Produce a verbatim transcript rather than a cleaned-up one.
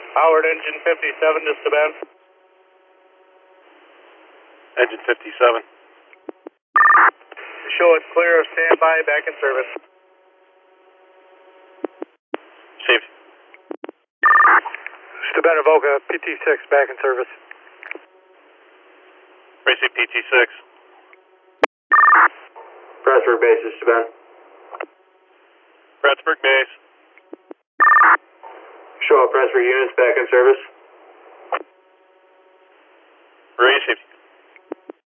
Howard, engine fifty-seven to Staben. Engine fifty-seven. Show it's clear of standby, back in service. Safety. Staben Avoca, P T six, back in service. Racing P T six. Pressburg base is Staben. Pressburg base. Show up Pressburg units back in service.